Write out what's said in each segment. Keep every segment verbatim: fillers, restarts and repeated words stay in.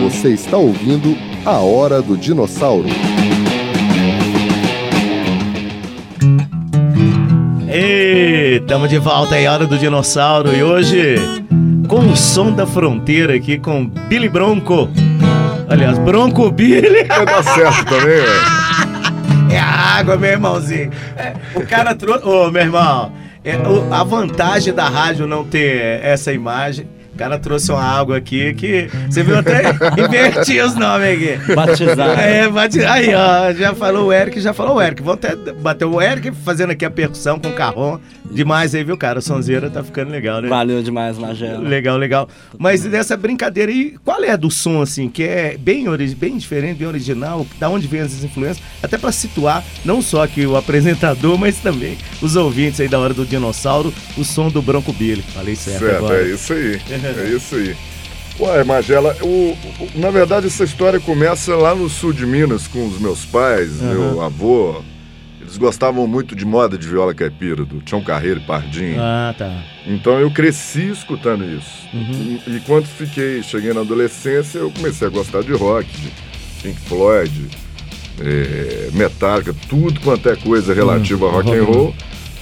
Você está ouvindo A Hora do Dinossauro. Ei, estamos de volta aí, A Hora do Dinossauro. E hoje, com o som da fronteira aqui com Billy Bronco. Aliás, Bronco Billy. Vai dar certo também, velho. É a água, meu irmãozinho. É, o cara trouxe... Ô, meu irmão, é, o, a vantagem da rádio não ter essa imagem... O cara trouxe uma água aqui que... Você viu até inverti os nomes aqui. Batizado. É, bate, aí, ó, já falou o Eric, já falou o Eric. Vamos até bater o Eric fazendo aqui a percussão com o carrom. Demais aí, viu, cara? O sonzeira tá ficando legal, né? Valeu demais, Magela. Legal, legal. Mas dessa brincadeira aí, qual é do som, assim, que é bem, ori- bem diferente, bem original? Da onde vem essas influências? Até pra situar, não só aqui o apresentador, mas também os ouvintes aí da Hora do Dinossauro, o som do Bronco Billy. Falei certo, Certo, agora. é isso aí. É isso aí. Ué, Magela, o, o, na verdade essa história começa lá no sul de Minas com os meus pais, Uhum. meu avô. Eles gostavam muito de moda de viola caipira, do Tião Carreiro e Pardinho. Ah, tá. Então eu cresci escutando isso. Uhum. E, e quando fiquei, cheguei na adolescência, eu comecei a gostar de rock, de Pink Floyd, é, Metallica, tudo quanto é coisa relativa Uhum. a rock and roll.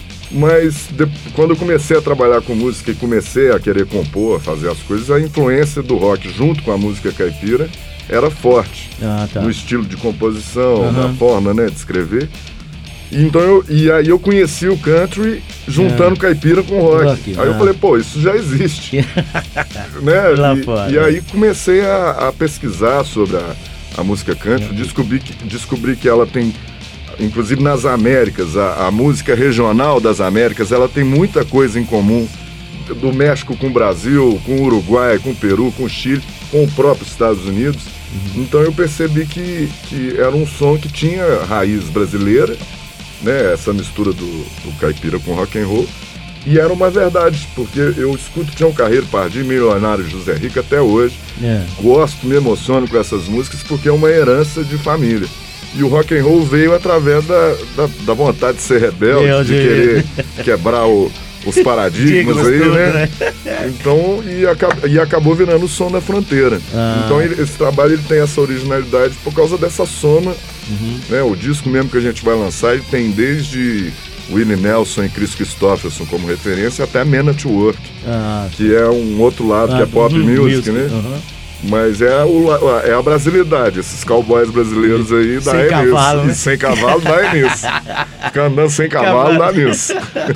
Mas de, quando eu comecei a trabalhar com música e comecei a querer compor, fazer as coisas, a influência do rock junto com a música caipira era forte. Ah, tá. No estilo de composição, Uhum. na forma, né, de escrever. E, então eu, e aí eu conheci o country juntando É. caipira com rock. Rock, Aí eu ah. falei, pô, isso já existe. né? Lá e, fora. e aí comecei a, a pesquisar sobre a, a música country, descobri que, descobri que ela tem, inclusive nas Américas, a, a música regional das Américas, ela tem muita coisa em comum, do México com o Brasil, com o Uruguai, com o Peru, com o Chile, com o próprio Estados Unidos. Uhum. Então eu percebi que, que era um som que tinha raiz brasileira, né, essa mistura do, do caipira com rock and roll, e era uma verdade, porque eu escuto Tião Carreiro, Pardinho, Milionário, José Rico até hoje, É. gosto, me emociono com essas músicas porque é uma herança de família. E o rock and roll veio através da, da, da vontade de ser rebelde, Eu de de- querer quebrar o, os paradigmas Dignos aí, tudo, né? né? Então, e, acab- e acabou virando o som da fronteira. Ah. Então ele- esse trabalho ele tem essa originalidade por causa dessa soma. Uhum. Né? O disco mesmo que a gente vai lançar, ele tem desde Willie Nelson e Chris Christopherson como referência até Men at Work, Ah, que é um outro lado, que é pop uhum, music, né? Uhum. Mas é, o, la- é a brasilidade, esses cowboys brasileiros aí dá Sem é cavalo, nisso. né? E sem cavalo dá é nisso. Ficar andando sem cavalo dá nisso.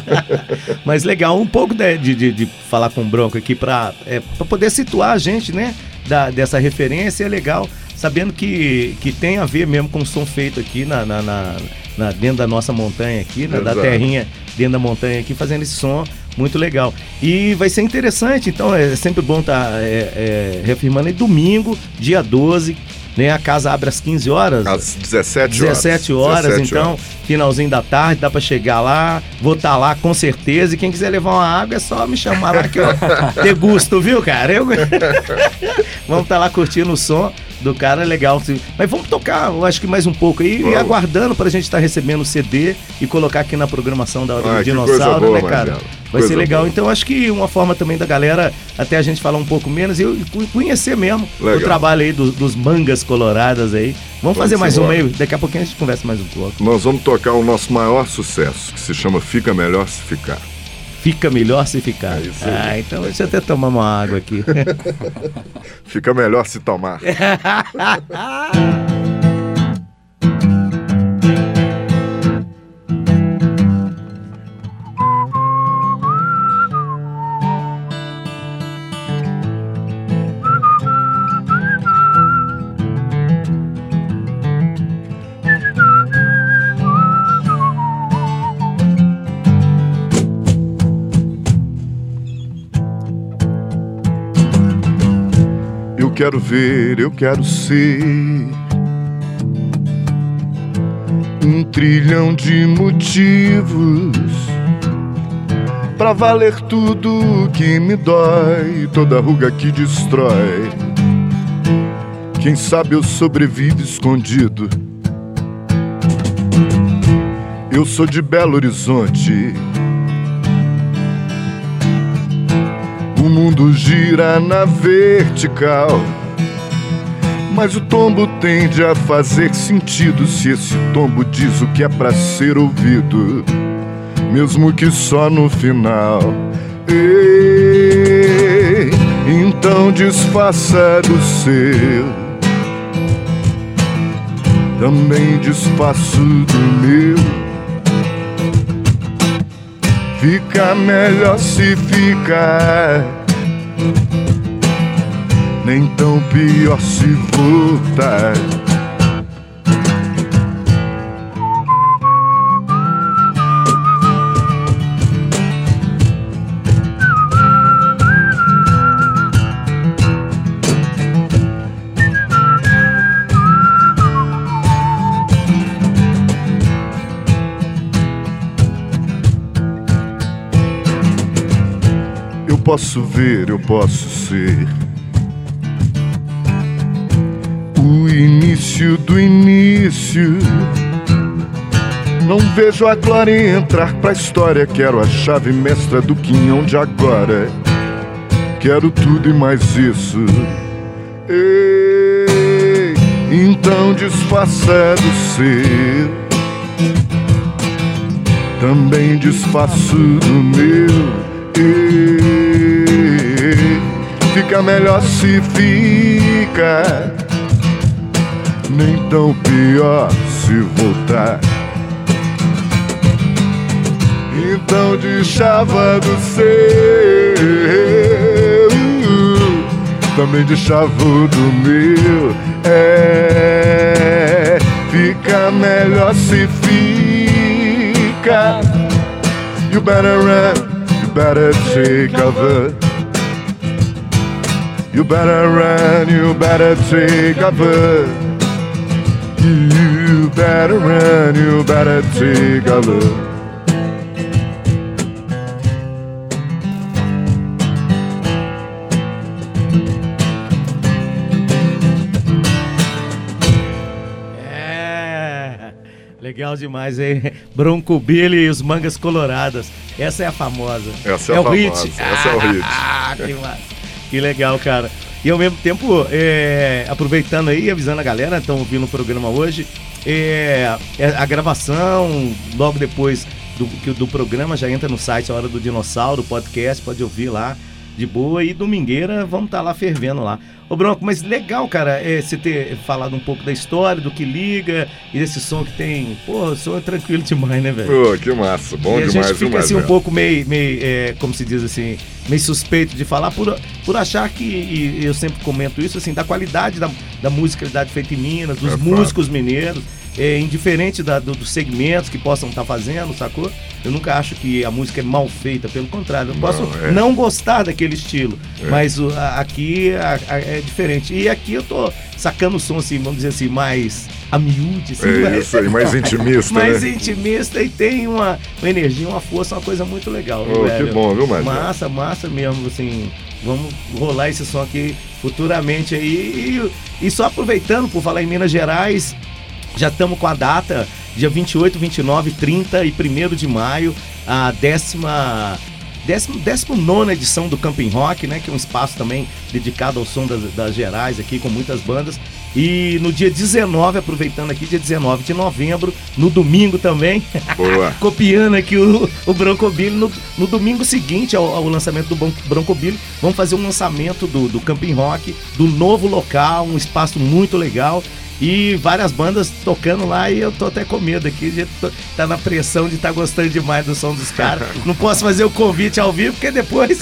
Mas legal, um pouco de, de, de- de falar com o Bronco aqui para é, pra poder situar a gente, né? Da, dessa referência é legal, sabendo que, que tem a ver mesmo com o som feito aqui na, na, na- na- dentro da nossa montanha aqui, né, da Exato. terrinha dentro da montanha aqui, fazendo esse som muito legal. E vai ser interessante, então é sempre bom estar é, é, reafirmando aí, domingo, dia doze, né? A casa abre às quinze horas. Às dezessete horas. dezessete horas, dezessete então, horas. finalzinho da tarde, dá pra chegar lá, vou estar lá com certeza, e quem quiser levar uma água é só me chamar lá que eu degusto, viu, cara? Eu... vamos estar lá curtindo o som do cara, legal. Mas vamos tocar, eu acho que mais um pouco aí, Vamos. e aguardando pra gente estar recebendo o C D e colocar aqui na programação da Hora do Ai, que Dinossauro, coisa boa, né, cara? Marcelo. Vai Coisa ser legal. boa. Então, acho que uma forma também da galera, até a gente falar um pouco menos, e eu conhecer mesmo Legal. o trabalho aí do- dos mangas coloradas aí. Vamos, Vamos fazer mais embora. uma aí, daqui a pouquinho a gente conversa mais um pouco. Nós vamos tocar o nosso maior sucesso, que se chama Fica Melhor Se Ficar. Fica melhor se ficar. É isso aí. Ah, então deixa eu até tomar uma água aqui. Fica melhor se tomar. Eu quero ver, eu quero ser um trilhão de motivos pra valer tudo que me dói, toda ruga que destrói. Quem sabe eu sobrevivo escondido. Eu sou de Belo Horizonte. O mundo gira na vertical Mas o tombo tende a fazer sentido se esse tombo diz o que é pra ser ouvido, mesmo que só no final. Ei, então desfaça do seu, também desfaço do meu. Fica melhor se ficar, nem tão pior se voltar. Eu posso ver, eu posso ser o início do início. Não vejo a glória entrar pra história. Quero a chave mestra do quinhão de agora. Quero tudo e mais isso. Ei, então desfaça do ser, também desfaço do meu. Ei, fica melhor se fica, nem tão pior se voltar. Então deixava do seu, também deixava do meu. É, fica melhor se fica. You better run, you better take cover. You better run, you better take cover. You better run, you better take cover. É, legal demais, hein? Bronco Billy e os Mangas Coloradas. Essa é a famosa. Essa é, é a o famosa. hit. Essa é o hit. Ah, que massa. Que legal, cara. E ao mesmo tempo, é, aproveitando aí, avisando a galera, estão ouvindo o programa hoje, é, é, a gravação, logo depois do, do programa, já entra no site A Hora do Dinossauro, podcast, pode ouvir lá, de boa. E domingueira, vamos estar tá lá fervendo lá. Ô Bronco, mas legal, cara, é, você ter falado um pouco da história, do que liga, e desse som que tem. Pô, o som é tranquilo demais, né, velho? Pô, que massa, bom e demais, a gente fica demais, assim velho. um pouco meio, meio é, como se diz assim, meio suspeito de falar, por, por achar que, e eu sempre comento isso, assim, da qualidade da, da musicalidade feita em Minas, dos É músicos mineiros, é, indiferente da, do, dos segmentos que possam estar fazendo, sacou? Eu nunca acho que a música é mal feita, pelo contrário, eu Não, posso é. não gostar daquele estilo, É. mas o, a, aqui a, a, é diferente. E aqui eu tô sacando o som, assim, vamos dizer assim, mais a miúde, assim, É mais- isso aí, mais intimista, mais né? intimista e tem uma, uma energia, uma força, uma coisa muito legal, viu, Ô, velho? que bom, viu, Major? Massa, massa mesmo, assim, vamos rolar esse som aqui futuramente aí. E, e só aproveitando, por falar em Minas Gerais, já estamos com a data, dia vinte e oito, vinte e nove, trinta e primeiro de maio, a décima... Décimo, décimo nona edição do Camping Rock, né? Que é um espaço também dedicado ao som das, das Gerais aqui, com muitas bandas. E no dia dezenove, aproveitando aqui, dia dezenove de novembro, no domingo também, Boa. copiando aqui o, o Bronco Billy, no, no domingo seguinte ao, ao lançamento do Bron- Bronco Billy, vamos fazer um lançamento do, do Camping Rock, do novo local, um espaço muito legal. E várias bandas tocando lá e eu tô até com medo aqui, já tô, tá na pressão de estar tá gostando demais do som dos caras. Não posso fazer o convite ao vivo, porque depois...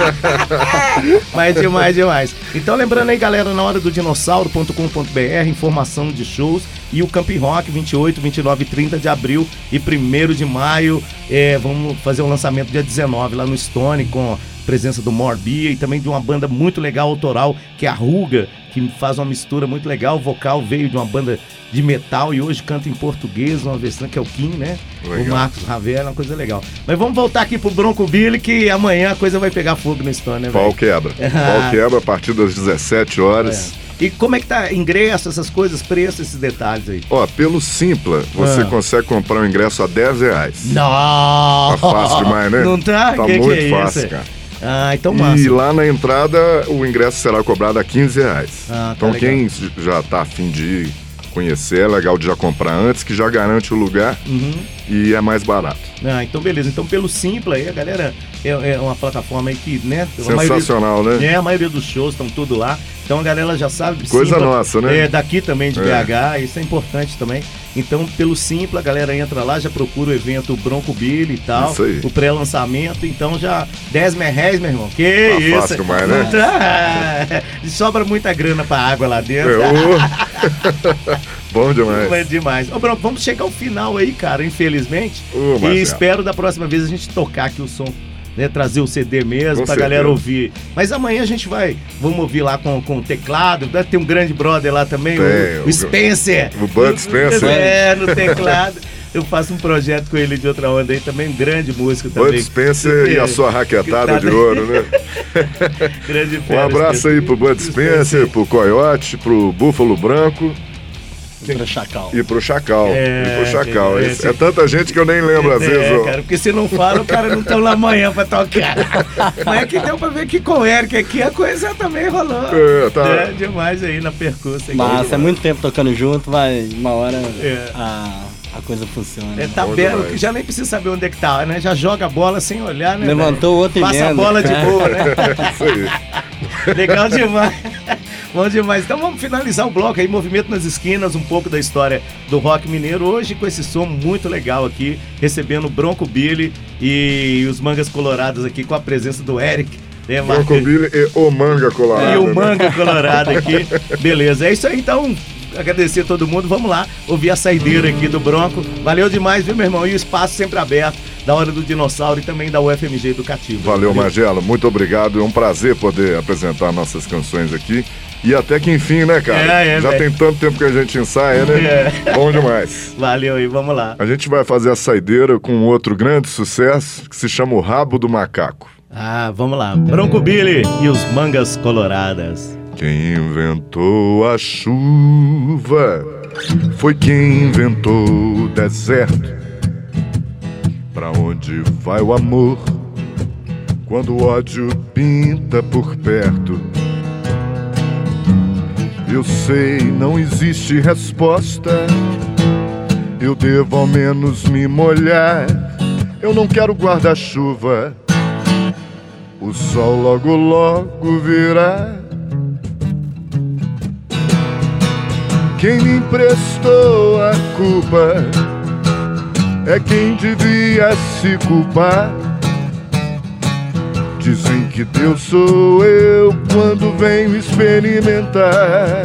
Mas demais, demais. Então lembrando aí, galera, na hora do dinossauro ponto com ponto b r, informação de shows e o Camping Rock, vinte e oito, vinte e nove e trinta de abril e primeiro de maio. É, vamos fazer o lançamento dia dezenove lá no Stone, com a presença do Morbia e também de uma banda muito legal, autoral, que é a Ruga, que faz uma mistura muito legal. O vocal veio de uma banda de metal e hoje canta em português, uma versão que é o Kim, né? Legal. O Marcos Ravera, uma coisa legal. Mas vamos voltar aqui pro Bronco Billy, que amanhã a coisa vai pegar fogo no Stone, né, Pau velho? quebra. Pau quebra a partir das dezessete horas. É. E como é que tá ingresso, essas coisas, preço, esses detalhes aí? Ó, pelo Simpla, você Ah. consegue comprar um ingresso a dez reais. Não! Tá fácil demais, né? Não tá? Tá Que muito que é fácil, isso? cara. Ah, então massa. E lá na entrada o ingresso será cobrado a quinze reais. Ah, tá então legal. quem já tá afim de ir conhecer, é legal de já comprar antes, que já garante o lugar Uhum. e é mais barato. Ah, então beleza. Então pelo Simpla aí, a galera é, é uma plataforma aí que, né? a Sensacional, maioria, né? É, a maioria dos shows estão tudo lá. Então a galera já sabe. Coisa Simpla, nossa, né? É, daqui também de É. B H, isso é importante também. Então pelo Simpla, a galera entra lá, já procura o evento Bronco Billy e tal. Isso aí. O pré-lançamento, então já dez reais, meu irmão. Que Tá isso? fácil demais, né? Ah, sobra muita grana pra água lá dentro. É, ô. Bom demais. É demais. Ô, Bronco, vamos chegar ao final aí, cara, infelizmente. Ô, e Marcelo. espero da próxima vez a gente tocar aqui o som, né? Trazer o C D mesmo, Com pra certeza. galera ouvir. Mas amanhã a gente vai, vamos ouvir lá com, com o teclado. Deve ter um grande brother lá também, Tem, o, o o- Spencer. o Bud Spencer. É, no teclado. Eu faço um projeto com ele de outra onda aí também, um grande músico também. Bud Spencer e a sua raquetada de ouro, né? Grande Um fera, abraço aí pro Bud Spencer, pro Coyote, pro Búfalo Branco Pra Chacal. e pro Chacal. É, e pro Chacal. é, Esse- é, é tanta gente que eu nem lembro às É, vezes. ó. cara, porque se não fala, o cara não tá lá amanhã pra tocar. Mas é que deu pra ver que com o Eric aqui a coisa também rolou. É, tá. É, demais aí na percussa. Mas é muito tempo tocando junto, vai, uma hora É. a, a coisa funciona. É, tá Bom belo, demais. que já nem precisa saber onde é que tá, né? Já joga a bola sem olhar, né? Levantou o outro e Passa a emenda. bola de boa, né? Isso aí. Legal demais. Bom demais. Então vamos finalizar o bloco aí, Movimento nas Esquinas, um pouco da história do rock mineiro. Hoje com esse som muito legal aqui, recebendo o Bronco Billy e os Mangas Coloradas aqui com a presença do Eric. Né, Marcos? Bronco Billy e o Manga Colorado. E o né? Manga Colorado aqui. Beleza, é isso aí então. Agradecer a todo mundo. Vamos lá, ouvir a saideira aqui do Bronco. Valeu demais, viu, meu irmão? E o espaço sempre aberto da Hora do Dinossauro e também da U F M G Educativo. Valeu, Magelo. Muito obrigado. É um prazer poder apresentar nossas canções aqui. E até que enfim, né, cara? É, é, Já velho. tem tanto tempo que a gente ensaia, né? É. Bom demais. Valeu aí, vamos lá. A gente vai fazer a saideira com outro grande sucesso que se chama O Rabo do Macaco. Ah, vamos lá. Bronco Billy e os Mangas Coloradas. Quem inventou a chuva foi quem inventou o deserto. Pra onde vai o amor quando o ódio pinta por perto? Eu sei, não existe resposta. Eu devo ao menos me molhar. Eu não quero guarda-chuva. O sol logo logo virá. Quem me emprestou a culpa é quem devia se culpar. Dizem que Deus sou eu quando venho experimentar.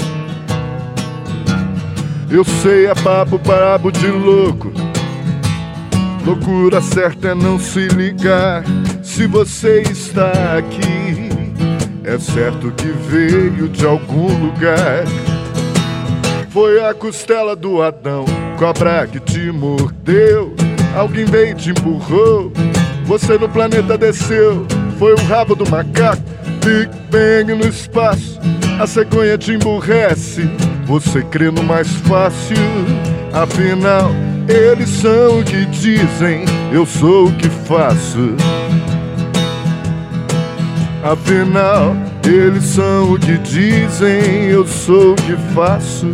Eu sei, é papo brabo de louco. Loucura certa é não se ligar. Se você está aqui, é certo que veio de algum lugar. Foi a costela do Adão, cobra que te mordeu. Alguém veio e te empurrou, você no planeta desceu. Foi o rabo do macaco, Big Bang no espaço. A cegonha te emburrece, você crê no mais fácil. Afinal, eles são o que dizem, eu sou o que faço. Afinal, eles são o que dizem, eu sou o que faço.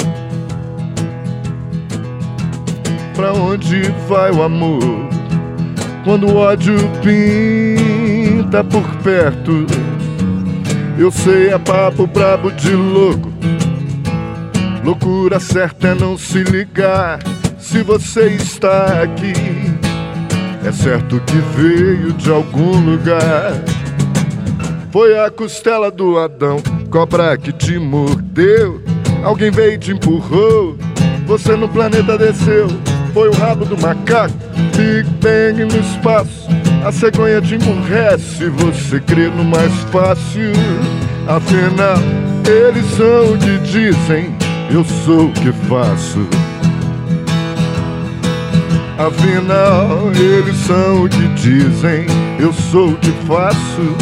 Pra onde vai o amor quando o ódio pinta por perto? Eu sei, é papo brabo de louco. Loucura certa é não se ligar. Se você está aqui, é certo que veio de algum lugar. Foi a costela do Adão, cobra que te mordeu. Alguém veio e te empurrou, você no planeta desceu. Foi o rabo do macaco, Big Bang no espaço. A cegonha te emburrece, você crê no mais fácil. Afinal, eles são o que dizem, eu sou o que faço. Afinal, eles são o que dizem, eu sou o que faço.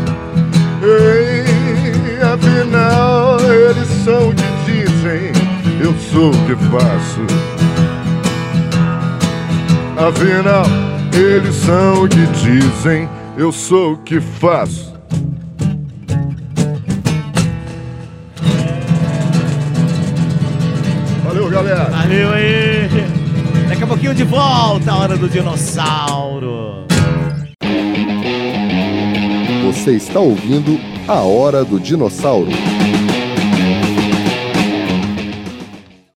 Ei, afinal, eles são o que dizem, eu sou o que faço. Afinal, eles são o que dizem, eu sou o que faço. Valeu, galera. Valeu aí. Daqui a pouquinho de volta, a hora do dinossauro. Você está ouvindo A Hora do Dinossauro.